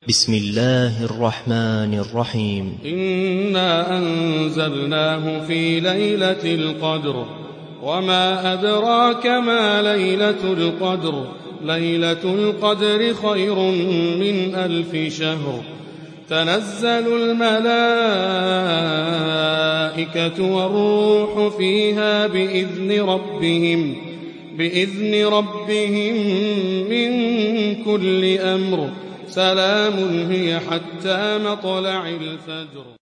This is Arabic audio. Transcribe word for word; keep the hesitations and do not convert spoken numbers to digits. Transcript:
بسم الله الرحمن الرحيم. إنا أنزلناه في ليلة القدر وما أدراك ما ليلة القدر ليلة القدر خير من ألف شهر. تنزل الملائكة والروح فيها بإذن ربهم بإذن ربهم من كل أمر. سلام هي حتى مطلع الفجر.